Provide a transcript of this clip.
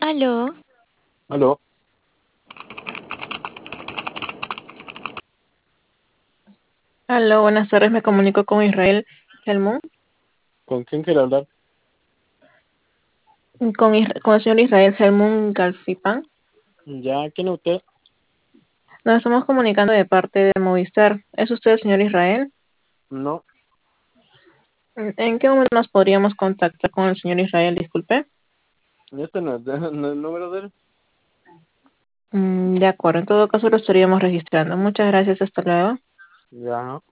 Aló, Aló, Aló, buenas tardes, me comunico con Israel Helmut, ¿con quién quiere hablar? con el señor Israel Helmut Galfipan. ¿Ya quién es usted? Nos estamos comunicando de parte de Movistar. ¿Es usted el señor Israel? No, ¿En qué momento nos podríamos contactar con el señor Israel? Disculpe. este no es, no es el número de él. De acuerdo, en todo caso lo estaríamos registrando. Muchas gracias, hasta luego. Ya.